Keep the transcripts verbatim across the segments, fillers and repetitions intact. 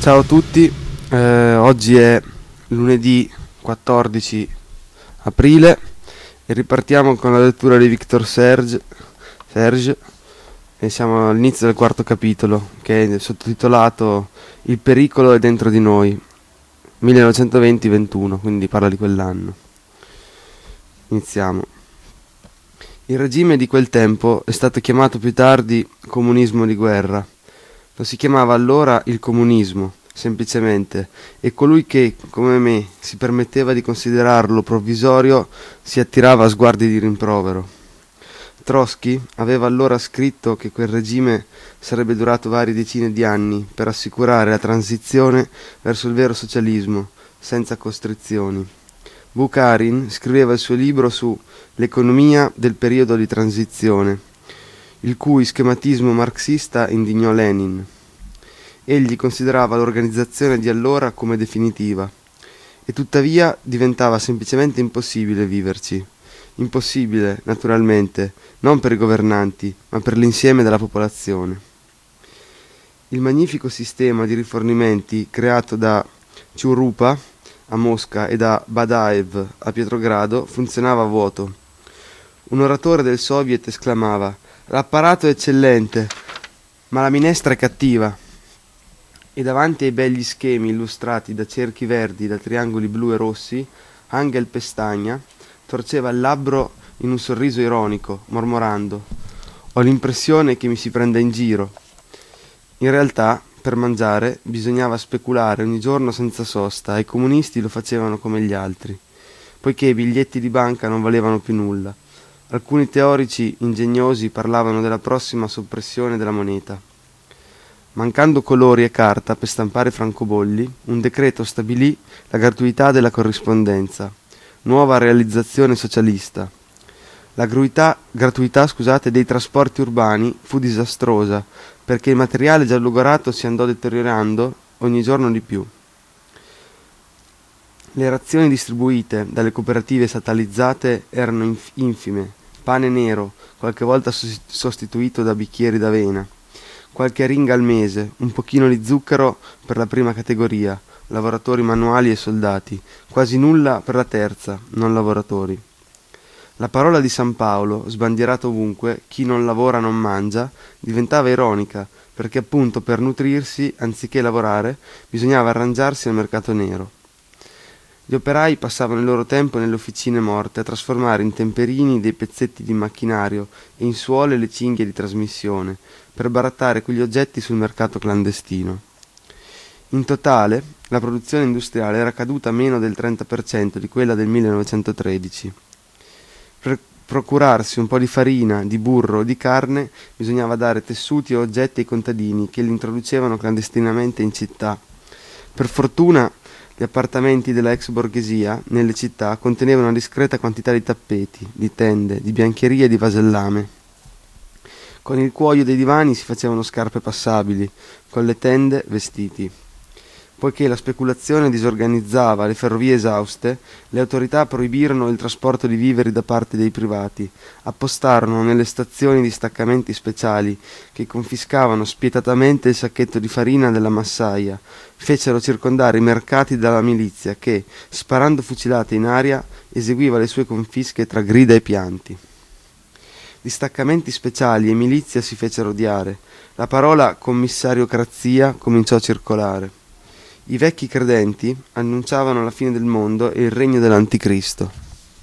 Ciao a tutti, eh, oggi è lunedì quattordici aprile e ripartiamo con la lettura di Victor Serge, Serge e siamo all'inizio del quarto capitolo, che è sottotitolato Il pericolo è dentro di noi, millenovecentoventi ventuno, quindi parla di quell'anno. Iniziamo. Il regime di quel tempo è stato chiamato più tardi comunismo di guerra. Lo si chiamava allora il comunismo, semplicemente, e colui che, come me, si permetteva di considerarlo provvisorio si attirava a sguardi di rimprovero. Trotsky aveva allora scritto che quel regime sarebbe durato varie decine di anni per assicurare la transizione verso il vero socialismo, senza costrizioni. Bukharin scriveva il suo libro su l'economia del periodo di transizione, il cui schematismo marxista indignò Lenin. Egli considerava l'organizzazione di allora come definitiva, e tuttavia diventava semplicemente impossibile viverci. Impossibile, naturalmente, non per i governanti, ma per l'insieme della popolazione. Il magnifico sistema di rifornimenti creato da Churupa a Mosca e da Badaev a Pietrogrado funzionava a vuoto. Un oratore del Soviet esclamava: «L'apparato è eccellente, ma la minestra è cattiva». E davanti ai begli schemi illustrati da cerchi verdi, da triangoli blu e rossi, Angel Pestagna torceva il labbro in un sorriso ironico, mormorando: «Ho l'impressione che mi si prenda in giro». In realtà, per mangiare, bisognava speculare ogni giorno senza sosta, e i comunisti lo facevano come gli altri, poiché i biglietti di banca non valevano più nulla. Alcuni teorici ingegnosi parlavano della prossima soppressione della moneta. Mancando colori e carta per stampare francobolli, un decreto stabilì la gratuità della corrispondenza, nuova realizzazione socialista. La gratuità, gratuità scusate, dei trasporti urbani fu disastrosa, perché il materiale già logorato si andò deteriorando ogni giorno di più. Le razioni distribuite dalle cooperative statalizzate erano inf- infime, pane nero, qualche volta sostituito da bicchieri d'avena, qualche aringa al mese, un pochino di zucchero per la prima categoria, lavoratori manuali e soldati, quasi nulla per la terza, non lavoratori. La parola di San Paolo, sbandierata ovunque, chi non lavora non mangia, diventava ironica, perché appunto per nutrirsi, anziché lavorare, bisognava arrangiarsi al mercato nero. Gli operai passavano il loro tempo nelle officine morte a trasformare in temperini dei pezzetti di macchinario e in suole le cinghie di trasmissione, per barattare quegli oggetti sul mercato clandestino. In totale, la produzione industriale era caduta a meno del trenta per cento di quella del millenovecentotredici. Per procurarsi un po' di farina, di burro o di carne, bisognava dare tessuti o oggetti ai contadini che li introducevano clandestinamente in città. Per fortuna, gli appartamenti della ex borghesia nelle città contenevano una discreta quantità di tappeti, di tende, di biancherie e di vasellame. Con il cuoio dei divani si facevano scarpe passabili, con le tende vestiti. Poiché la speculazione disorganizzava le ferrovie esauste, le autorità proibirono il trasporto di viveri da parte dei privati, appostarono nelle stazioni distaccamenti speciali che confiscavano spietatamente il sacchetto di farina della massaia, fecero circondare i mercati dalla milizia che, sparando fucilate in aria, eseguiva le sue confische tra grida e pianti. Distaccamenti speciali e milizia si fecero odiare. La parola commissariocrazia cominciò a circolare. I vecchi credenti annunciavano la fine del mondo e il regno dell'anticristo.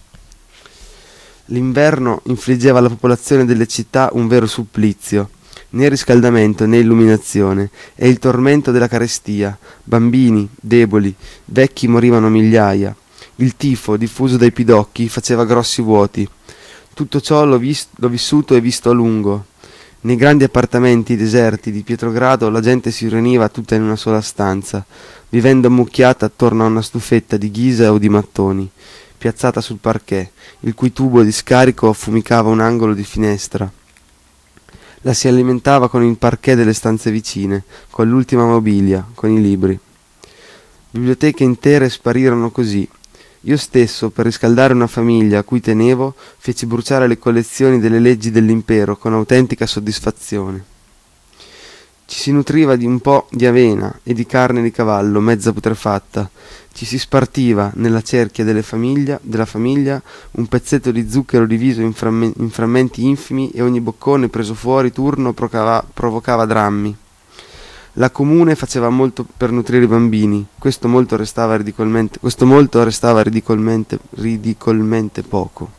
L'inverno infliggeva alla popolazione delle città un vero supplizio, né riscaldamento né illuminazione, e il tormento della carestia. Bambini, deboli, vecchi morivano a migliaia. Il tifo, diffuso dai pidocchi, faceva grossi vuoti. Tutto ciò l'ho, vis- l'ho vissuto e visto a lungo. Nei grandi appartamenti deserti di Pietrogrado la gente si riuniva tutta in una sola stanza, vivendo ammucchiata attorno a una stufetta di ghisa o di mattoni, piazzata sul parquet, il cui tubo di scarico affumicava un angolo di finestra. La si alimentava con il parquet delle stanze vicine, con l'ultima mobilia, con i libri. Biblioteche intere sparirono così. Io stesso, per riscaldare una famiglia a cui tenevo, feci bruciare le collezioni delle leggi dell'impero con autentica soddisfazione. Ci si nutriva di un po' di avena e di carne di cavallo mezza putrefatta. Ci si spartiva nella cerchia delle famiglia, della famiglia un pezzetto di zucchero diviso in, framme- in frammenti infimi e ogni boccone preso fuori turno procava- provocava drammi. La comune faceva molto per nutrire i bambini, questo molto restava ridicolmente, questo molto restava ridicolmente, ridicolmente poco.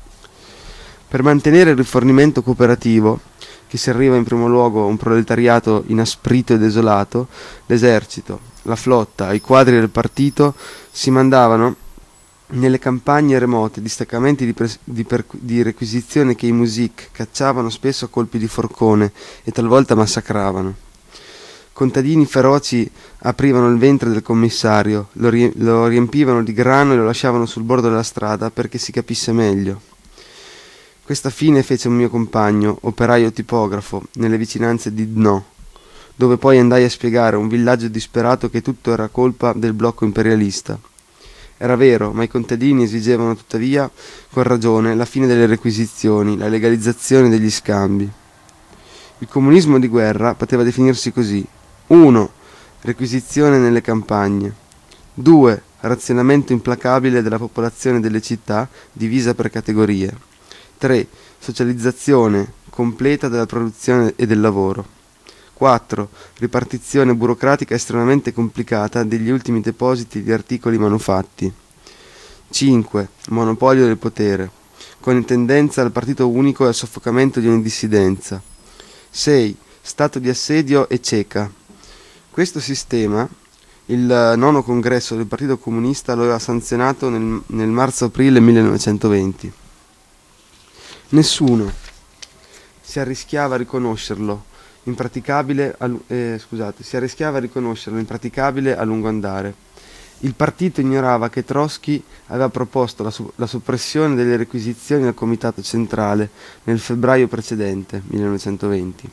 Per mantenere il rifornimento cooperativo, che serviva in primo luogo a un proletariato inasprito e desolato, l'esercito, la flotta, i quadri del partito si mandavano nelle campagne remote distaccamenti di, pres- di, per- di requisizione che i music cacciavano spesso a colpi di forcone e talvolta massacravano. Contadini feroci aprivano il ventre del commissario, lo, rie- lo riempivano di grano e lo lasciavano sul bordo della strada perché si capisse meglio. Questa fine fece un mio compagno, operaio tipografo, nelle vicinanze di Dno, dove poi andai a spiegare a un villaggio disperato che tutto era colpa del blocco imperialista. Era vero, ma i contadini esigevano tuttavia, con ragione, la fine delle requisizioni, la legalizzazione degli scambi. Il comunismo di guerra poteva definirsi così: uno. Requisizione nelle campagne. due. Razionamento implacabile della popolazione delle città, divisa per categorie. tre. Socializzazione completa della produzione e del lavoro. quattro. Ripartizione burocratica estremamente complicata degli ultimi depositi di articoli manufatti. cinque. Monopolio del potere, con tendenza al partito unico e al soffocamento di ogni dissidenza. sei. Stato di assedio e cieca. Questo sistema il nono congresso del Partito Comunista lo aveva sanzionato nel, nel marzo-aprile millenovecentoventi. Nessuno si arrischiava a riconoscerlo impraticabile a, eh, scusate, si arrischiava a riconoscerlo impraticabile a lungo andare. Il partito ignorava che Trotsky aveva proposto la, su- la soppressione delle requisizioni al Comitato Centrale nel febbraio precedente, millenovecentoventi.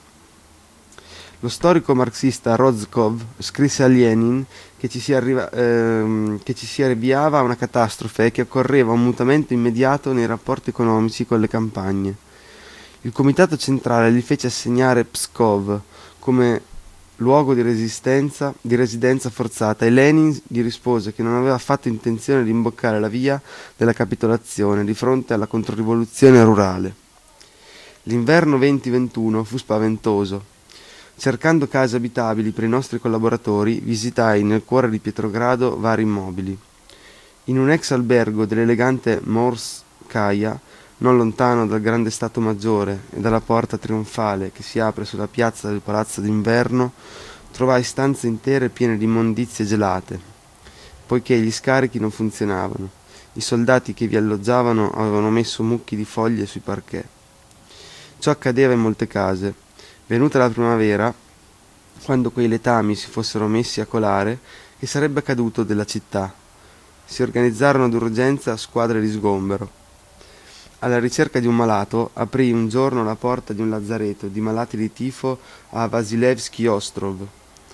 Lo storico marxista Rozkov scrisse a Lenin che ci si, arriva, ehm, che ci si avviava a una catastrofe e che occorreva un mutamento immediato nei rapporti economici con le campagne. Il Comitato Centrale gli fece assegnare Pskov come luogo di resistenza, di residenza forzata e Lenin gli rispose che non aveva affatto intenzione di imboccare la via della capitolazione di fronte alla controrivoluzione rurale. L'inverno venti ventuno fu spaventoso. Cercando case abitabili per i nostri collaboratori, visitai nel cuore di Pietrogrado vari immobili. In un ex albergo dell'elegante Morskaya, non lontano dal grande Stato Maggiore e dalla porta trionfale che si apre sulla piazza del Palazzo d'Inverno, trovai stanze intere piene di immondizie gelate, poiché gli scarichi non funzionavano. I soldati che vi alloggiavano avevano messo mucchi di foglie sui parquet. Ciò accadeva in molte case. Venuta la primavera, quando quei letami si fossero messi a colare, che sarebbe accaduto della città? Si organizzarono d'urgenza squadre di sgombero. Alla ricerca di un malato, aprì un giorno la porta di un lazzaretto di malati di tifo a Vasilevsky Ostrov.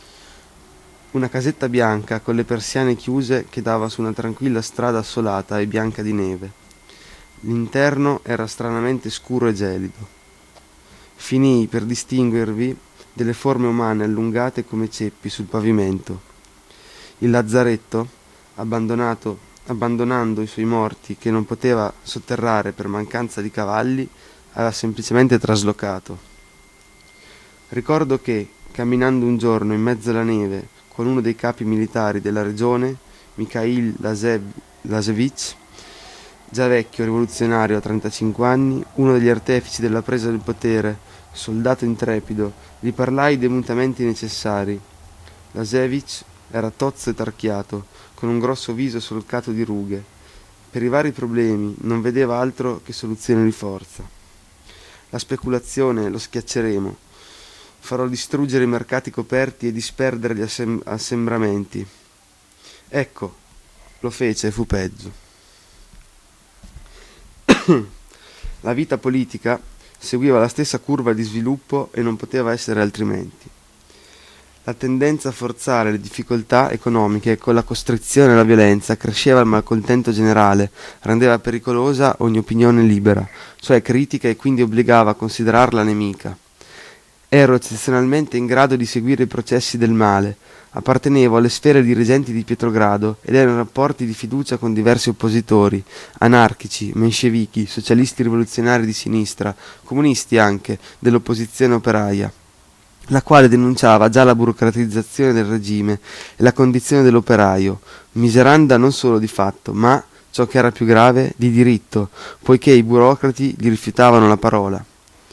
Una casetta bianca con le persiane chiuse che dava su una tranquilla strada assolata e bianca di neve. L'interno era stranamente scuro e gelido. Finii per distinguervi delle forme umane allungate come ceppi sul pavimento. Il lazzaretto, abbandonato, abbandonando i suoi morti che non poteva sotterrare per mancanza di cavalli, aveva semplicemente traslocato. Ricordo che, camminando un giorno in mezzo alla neve con uno dei capi militari della regione, Mikhail Lazev- Lazevich, già vecchio rivoluzionario a trentacinque anni, uno degli artefici della presa del potere, soldato intrepido, gli parlai dei mutamenti necessari. Lazevich era tozzo e tarchiato, con un grosso viso solcato di rughe. Per i vari problemi non vedeva altro che soluzioni di forza. La speculazione lo schiacceremo. Farò distruggere i mercati coperti e disperdere gli assem- assembramenti. Ecco, lo fece e fu peggio. La vita politica seguiva la stessa curva di sviluppo e non poteva essere altrimenti. La tendenza a forzare le difficoltà economiche con la costrizione alla violenza cresceva il malcontento generale, rendeva pericolosa ogni opinione libera, cioè critica, e quindi obbligava a considerarla nemica. Ero eccezionalmente in grado di seguire i processi del male. Appartenevo alle sfere dirigenti di Pietrogrado ed ero in rapporti di fiducia con diversi oppositori, anarchici, menscevichi, socialisti rivoluzionari di sinistra, comunisti anche, dell'opposizione operaia, la quale denunciava già la burocratizzazione del regime e la condizione dell'operaio, miseranda non solo di fatto, ma, ciò che era più grave, di diritto, poiché i burocrati gli rifiutavano la parola.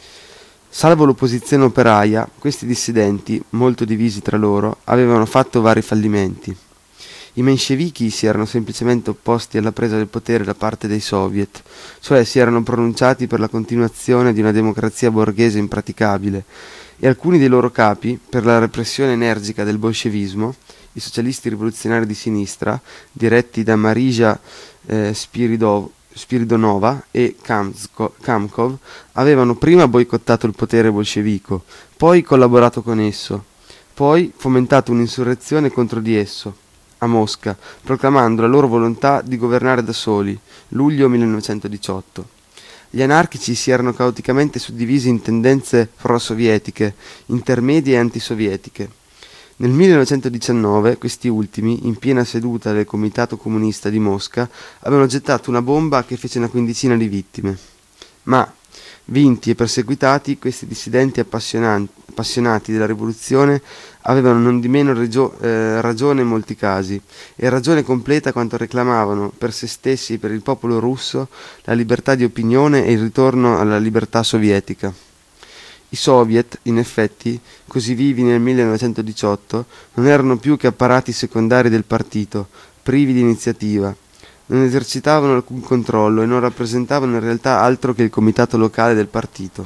Salvo l'opposizione operaia, questi dissidenti, molto divisi tra loro, avevano fatto vari fallimenti. I menscevichi si erano semplicemente opposti alla presa del potere da parte dei soviet, cioè si erano pronunciati per la continuazione di una democrazia borghese impraticabile, e alcuni dei loro capi, per la repressione energica del bolscevismo, i socialisti rivoluzionari di sinistra, diretti da Marija eh, Spiridov, Spiridonova e Kamsko, Kamkov, avevano prima boicottato il potere bolscevico, poi collaborato con esso, poi fomentato un'insurrezione contro di esso, a Mosca, proclamando la loro volontà di governare da soli, luglio millenovecentodiciotto. Gli anarchici si erano caoticamente suddivisi in tendenze pro-sovietiche, intermedie e antisovietiche. Nel millenovecentodiciannove questi ultimi, in piena seduta del Comitato Comunista di Mosca, avevano gettato una bomba che fece una quindicina di vittime. Ma, vinti e perseguitati, questi dissidenti appassionati della rivoluzione avevano non di meno regio- eh, ragione in molti casi, e ragione completa quanto reclamavano per se stessi e per il popolo russo la libertà di opinione e il ritorno alla libertà sovietica. I soviet, in effetti, così vivi nel millenovecentodiciotto, non erano più che apparati secondari del partito, privi di iniziativa. Non esercitavano alcun controllo e non rappresentavano in realtà altro che il comitato locale del partito.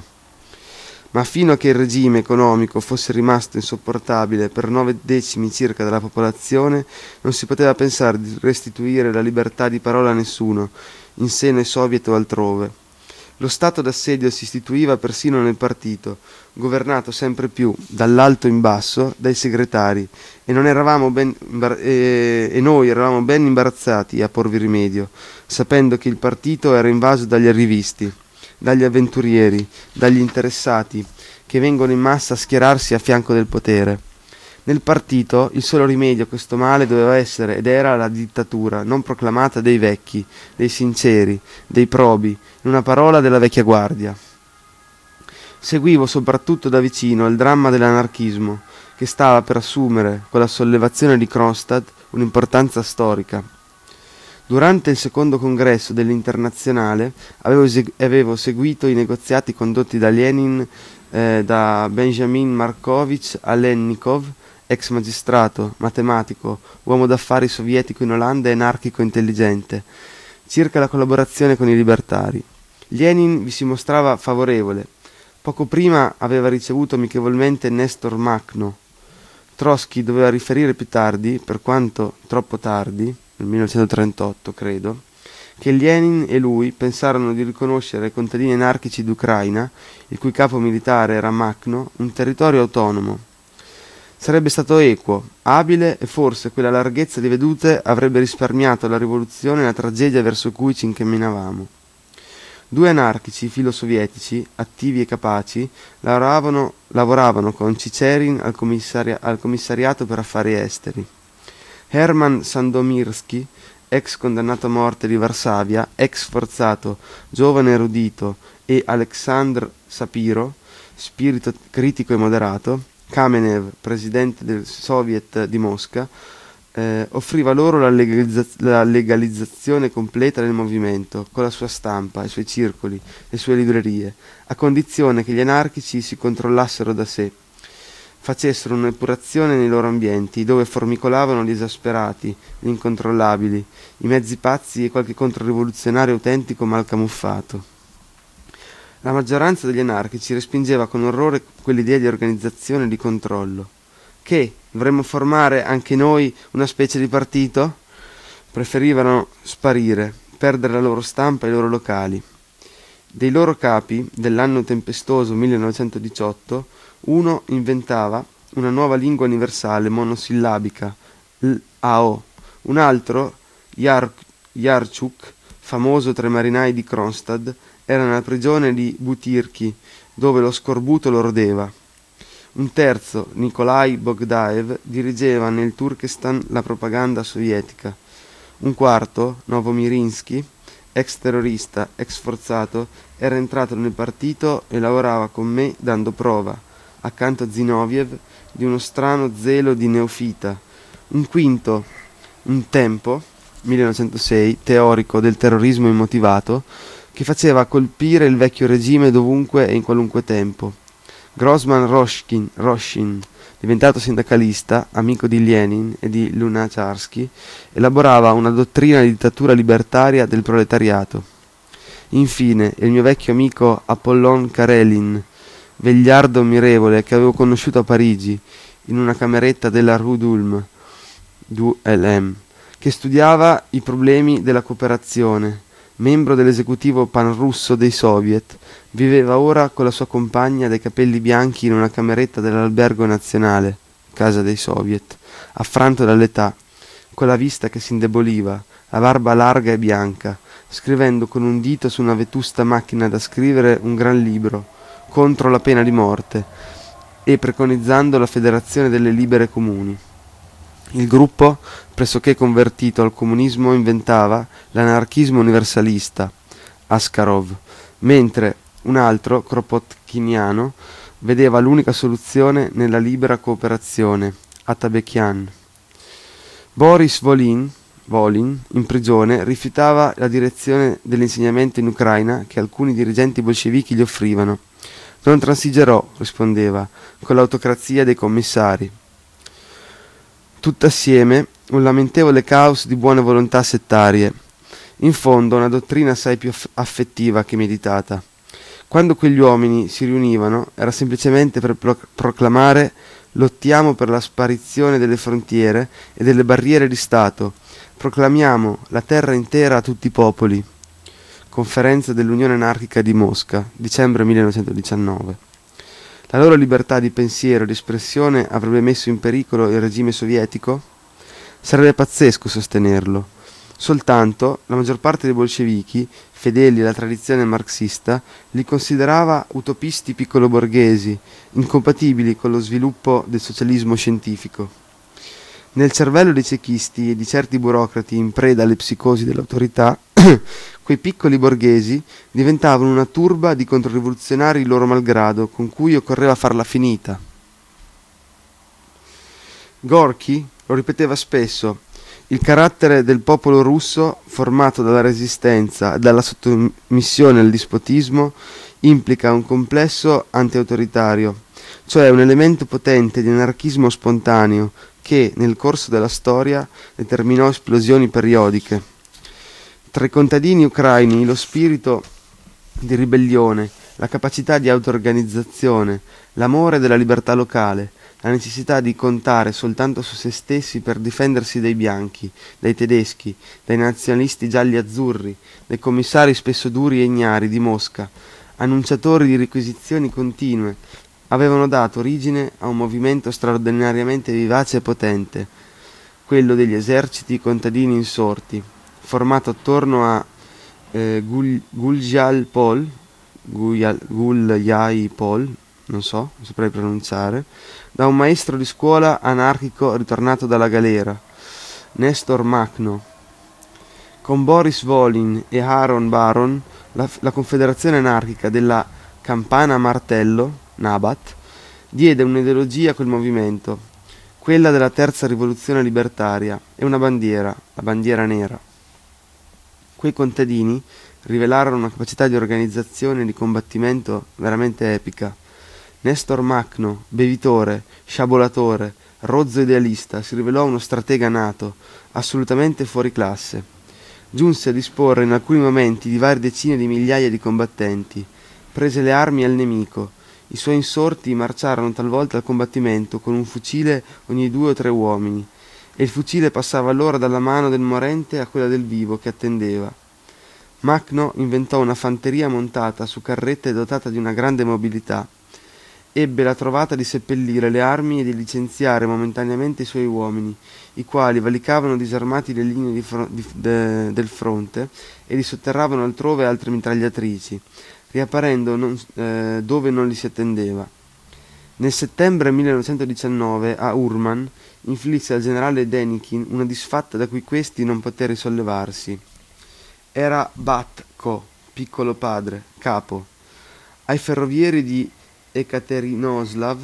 Ma fino a che il regime economico fosse rimasto insopportabile per nove decimi circa della popolazione, non si poteva pensare di restituire la libertà di parola a nessuno, in seno ai soviet o altrove. Lo stato d'assedio si istituiva persino nel partito, governato sempre più, dall'alto in basso, dai segretari, e, non eravamo ben imbar- e, e noi eravamo ben imbarazzati a porvi rimedio, sapendo che il partito era invaso dagli arrivisti, dagli avventurieri, dagli interessati, che vengono in massa a schierarsi a fianco del potere. Nel partito il solo rimedio a questo male doveva essere ed era la dittatura non proclamata dei vecchi, dei sinceri, dei probi, in una parola della vecchia guardia. Seguivo soprattutto da vicino il dramma dell'anarchismo, che stava per assumere, con la sollevazione di Kronstadt, un'importanza storica. Durante il secondo congresso dell'Internazionale avevo, esegu- avevo seguito i negoziati condotti da Lenin, eh, da Benjamin Markovich a Lennikov, ex magistrato, matematico, uomo d'affari sovietico in Olanda e anarchico intelligente, circa la collaborazione con i libertari. Lenin vi si mostrava favorevole. Poco prima aveva ricevuto amichevolmente Nestor Makhno. Trotsky doveva riferire più tardi, per quanto troppo tardi, nel millenovecentotrentotto credo, che Lenin e lui pensarono di riconoscere ai contadini anarchici d'Ucraina, il cui capo militare era Makhno, un territorio autonomo. Sarebbe stato equo, abile e forse quella larghezza di vedute avrebbe risparmiato alla rivoluzione la tragedia verso cui ci incamminavamo. Due anarchici filosovietici, attivi e capaci, lavoravano, lavoravano con Cicerin al, commissaria, al commissariato per affari esteri. Hermann Sandomierski, ex condannato a morte di Varsavia, ex forzato, giovane erudito, e Aleksandr Sapiro, spirito critico e moderato, Kamenev, presidente del Soviet di Mosca, eh, offriva loro la, legalizza- la legalizzazione completa del movimento, con la sua stampa, i suoi circoli, le sue librerie, a condizione che gli anarchici si controllassero da sé, facessero un'epurazione nei loro ambienti, dove formicolavano gli esasperati, gli incontrollabili, i mezzi pazzi e qualche controrivoluzionario autentico mal camuffato. La maggioranza degli anarchici respingeva con orrore quell'idea di organizzazione e di controllo. Che? Dovremmo formare anche noi una specie di partito? Preferivano sparire, perdere la loro stampa e i loro locali. Dei loro capi, dell'anno tempestoso millenovecentodiciotto, uno inventava una nuova lingua universale monosillabica, l'A O. Un altro, Yar- Yarchuk, famoso tra i marinai di Kronstadt, era nella prigione di Butyrki, dove lo scorbuto lo rodeva. Un terzo, Nikolai Bogdaev, dirigeva nel Turkestan la propaganda sovietica. Un quarto, Novomirinsky, ex terrorista, ex forzato, era entrato nel partito e lavorava con me dando prova, accanto a Zinoviev, di uno strano zelo di neofita. Un quinto, un tempo, millenovecentosei, teorico del terrorismo immotivato, che faceva colpire il vecchio regime dovunque e in qualunque tempo. Grossman Roshkin, Roshin, diventato sindacalista, amico di Lenin e di Lunacharsky, elaborava una dottrina di dittatura libertaria del proletariato. Infine, il mio vecchio amico Apollon Karelin, vegliardo ammirevole che avevo conosciuto a Parigi, in una cameretta della Rue d'Ulm, du L M, che studiava i problemi della cooperazione, membro dell'esecutivo panrusso dei soviet, viveva ora con la sua compagna dai capelli bianchi in una cameretta dell'albergo nazionale, casa dei soviet, affranto dall'età, con la vista che si indeboliva, la barba larga e bianca, scrivendo con un dito su una vetusta macchina da scrivere un gran libro contro la pena di morte e preconizzando la federazione delle libere comuni. Il gruppo, pressoché convertito al comunismo, inventava l'anarchismo universalista, Askarov, mentre un altro, Kropotkiniano, vedeva l'unica soluzione nella libera cooperazione, Atabekian. Boris Volin, Volin, in prigione, rifiutava la direzione dell'insegnamento in Ucraina che alcuni dirigenti bolscevichi gli offrivano. Non transigerò, rispondeva, con l'autocrazia dei commissari. Tutt'assieme un lamentevole caos di buone volontà settarie, in fondo una dottrina assai più affettiva che meditata. Quando quegli uomini si riunivano era semplicemente per pro- proclamare «Lottiamo per la sparizione delle frontiere e delle barriere di Stato, proclamiamo la terra intera a tutti i popoli». Conferenza dell'Unione Anarchica di Mosca, dicembre millenovecentodiciannove. La loro libertà di pensiero e di espressione avrebbe messo in pericolo il regime sovietico? Sarebbe pazzesco sostenerlo. Soltanto la maggior parte dei bolscevichi, fedeli alla tradizione marxista, li considerava utopisti piccolo-borghesi, incompatibili con lo sviluppo del socialismo scientifico. Nel cervello dei cechisti e di certi burocrati in preda alle psicosi dell'autorità, quei piccoli borghesi diventavano una turba di controrivoluzionari loro malgrado, con cui occorreva farla finita. Gorky lo ripeteva spesso: il carattere del popolo russo, formato dalla resistenza e dalla sottomissione al dispotismo, implica un complesso anti-autoritario, cioè un elemento potente di anarchismo spontaneo che, nel corso della storia, determinò esplosioni periodiche. Tra i contadini ucraini lo spirito di ribellione, la capacità di auto-organizzazione, l'amore della libertà locale, la necessità di contare soltanto su se stessi per difendersi dai bianchi, dai tedeschi, dai nazionalisti gialli-azzurri, dai commissari spesso duri e ignari di Mosca, annunciatori di requisizioni continue, avevano dato origine a un movimento straordinariamente vivace e potente, quello degli eserciti contadini insorti, formato attorno a eh, Gul- Guljal Pol, Guljai Pol, non so, non saprei pronunciare, da un maestro di scuola anarchico ritornato dalla galera, Nestor Makhno. Con Boris Volin e Aaron Baron, la, la confederazione anarchica della Campana a Martello, Nabat, diede un'ideologia a quel movimento, quella della terza rivoluzione libertaria, e una bandiera, la bandiera nera. Quei contadini rivelarono una capacità di organizzazione e di combattimento veramente epica. Nestor Makhno, bevitore, sciabolatore, rozzo idealista, si rivelò uno stratega nato, assolutamente fuori classe. Giunse a disporre in alcuni momenti di varie decine di migliaia di combattenti, prese le armi al nemico. I suoi insorti marciarono talvolta al combattimento con un fucile ogni due o tre uomini, e il fucile passava allora dalla mano del morente a quella del vivo che attendeva. Makhno inventò una fanteria montata su carrette dotata di una grande mobilità. Ebbe la trovata di seppellire le armi e di licenziare momentaneamente i suoi uomini, i quali valicavano disarmati le linee di fro- di, de, del fronte e li sotterravano altrove altre mitragliatrici, riapparendo non, eh, dove non li si attendeva. Nel settembre millenovecentodiciannove a Urman inflisse al generale Denikin una disfatta da cui questi non poté risollevarsi. Era Batko, piccolo padre, capo. Ai ferrovieri di Ekaterinoslav,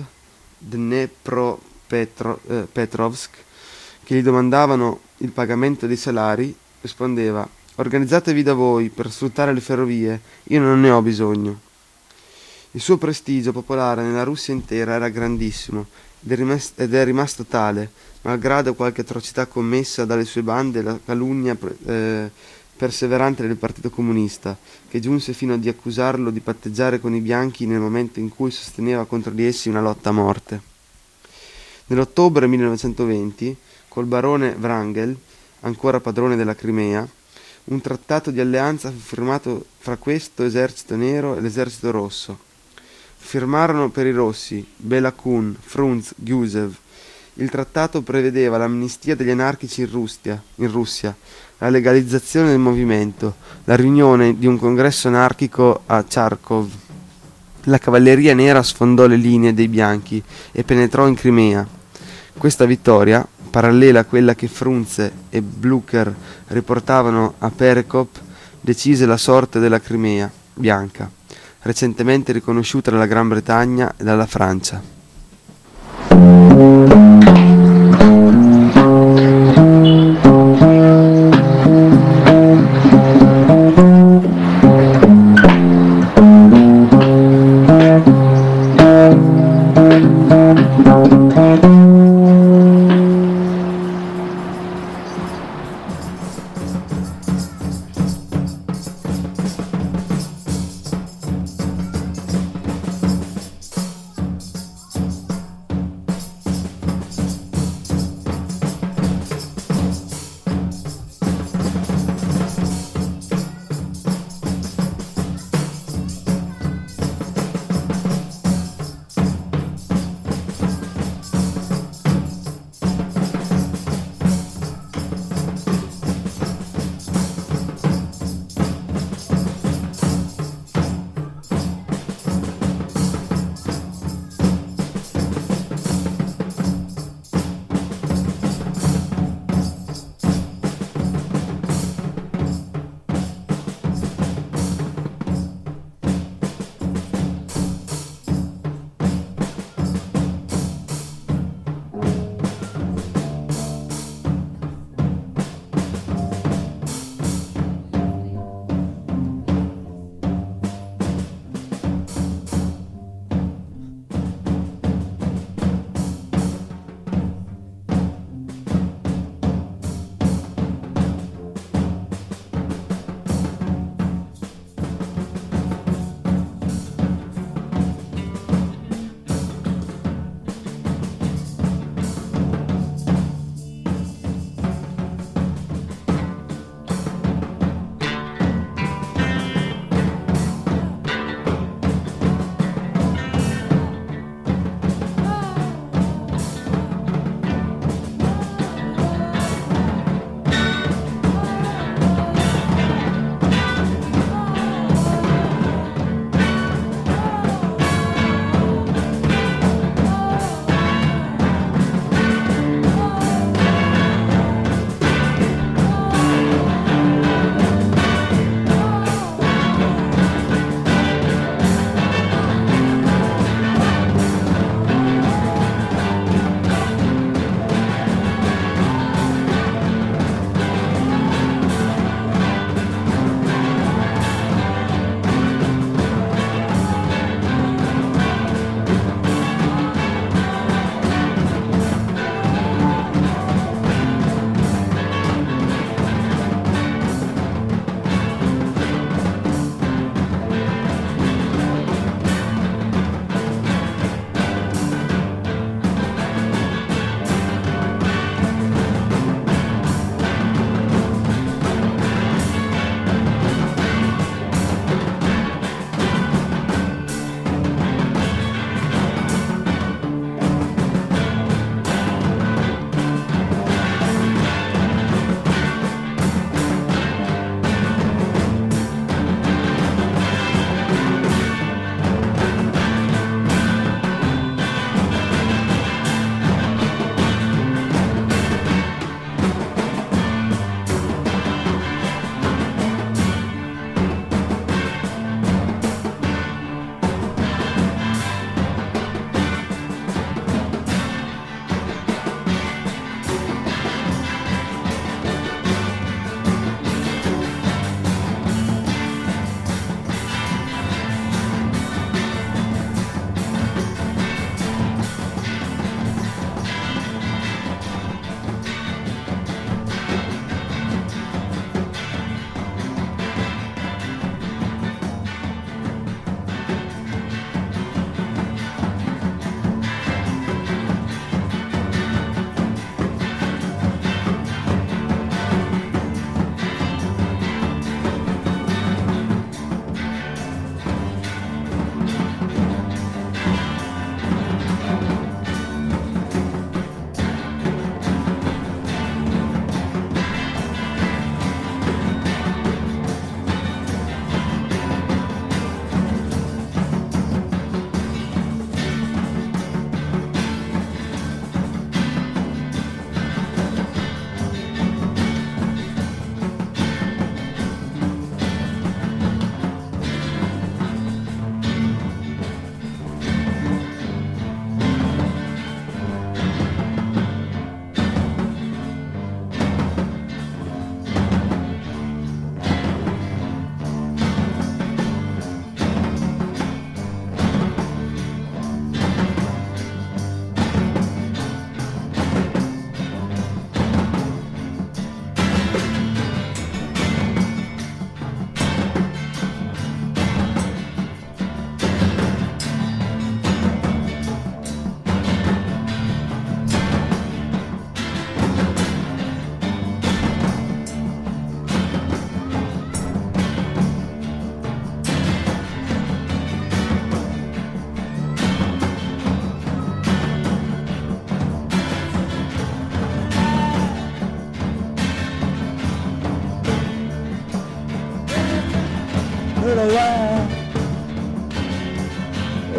Dnepropetrovsk, che gli domandavano il pagamento dei salari, rispondeva: organizzatevi da voi per sfruttare le ferrovie, io non ne ho bisogno. Il suo prestigio popolare nella Russia intera era grandissimo ed è, rimas- ed è rimasto tale, malgrado qualche atrocità commessa dalle sue bande e la calunnia eh, perseverante del Partito Comunista, che giunse fino a di accusarlo di patteggiare con i bianchi nel momento in cui sosteneva contro di essi una lotta a morte. Nell'ottobre millenovecentoventi, col barone Wrangel, ancora padrone della Crimea, un trattato di alleanza fu firmato fra questo esercito nero e l'esercito rosso. Firmarono per i rossi Bela Kun, Frunz, Gusev. Il trattato prevedeva l'amnistia degli anarchici in Russia, in Russia, la legalizzazione del movimento, la riunione di un congresso anarchico a Charkov. La cavalleria nera sfondò le linee dei bianchi e penetrò in Crimea. Questa vittoria, parallela a quella che Frunze e Blücher riportavano a Perekop, decise la sorte della Crimea bianca, recentemente riconosciuta dalla Gran Bretagna e dalla Francia.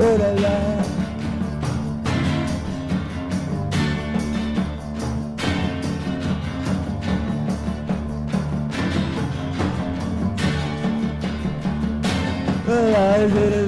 oh la la. Oh la la.